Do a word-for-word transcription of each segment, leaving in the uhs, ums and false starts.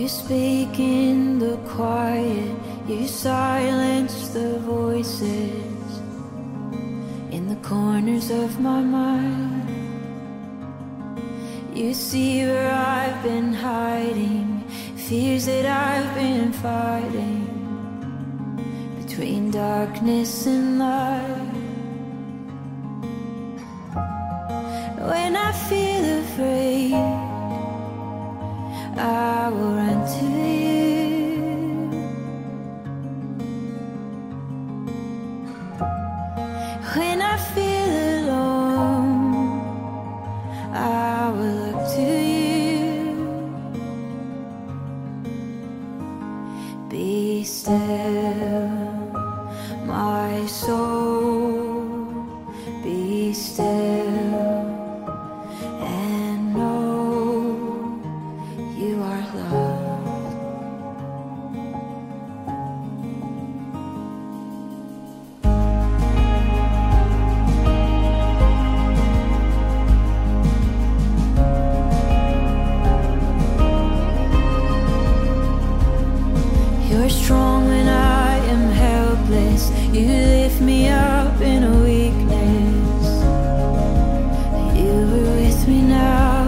speak in the quiet, you silence the voices in the corners of my mind. You see where I've been hiding, fears that I've been fighting, between darkness and light. When I feel afraid, I will run to you. When I feel alone, I will look to you. Be still, my soul, be still, and know you are loved. You're strong when I am helpless. You lift me up in a weakness. You were with me now,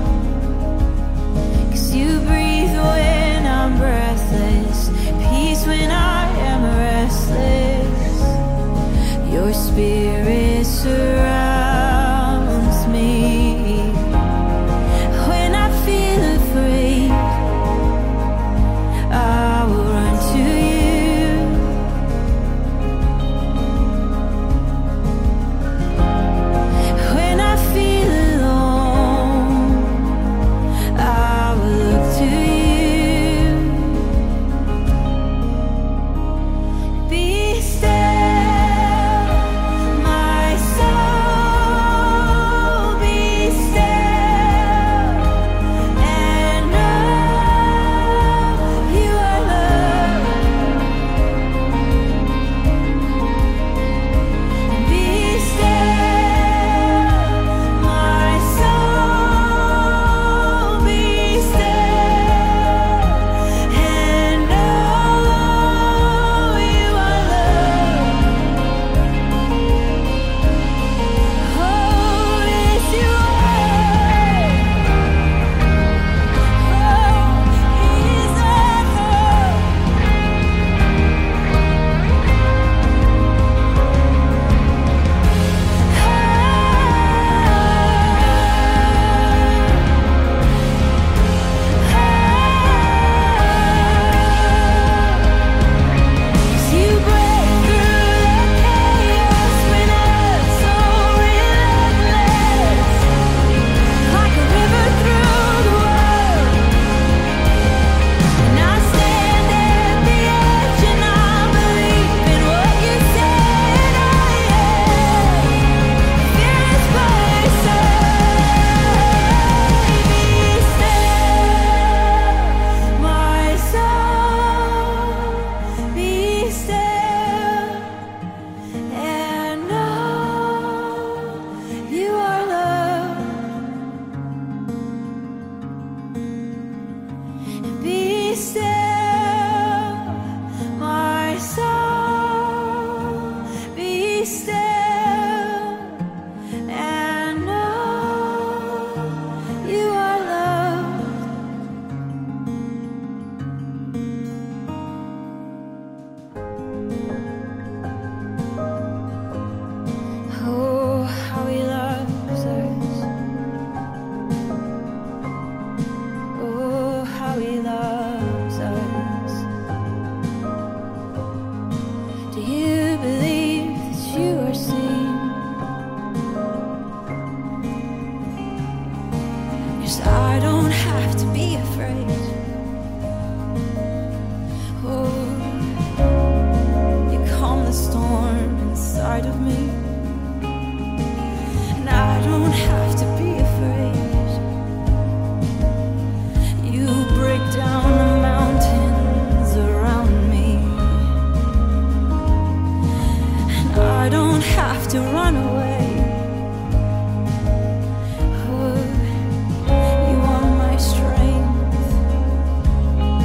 'cause you breathe when I'm breathless, peace when I am restless. Your spirit surrounds me. When I feel afraid, I will run to you. When I feel alone, I will look to you. Be still, my soul, be still, and know you are loved. Be still, my soul, be still, and know you are loved. Oh, yes, you are. Oh, He's at home. You break through the chaos when I'm so relentless, like a river through the world. And I stand at the edge and I believe in what you said I am. Fearless place, be still, my soul, be still, and know you are loved. Be still, my soul, be still, and know you are loved. Oh, how he loves us. Oh, how he loves us. Do you believe that you are seen? 'Cause I don't have to be afraid. Oh, you calm the storm inside of me, and I don't have to be afraid. You break down the mountains around me, and I don't have to run away. Oh, you are my strength.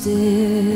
still.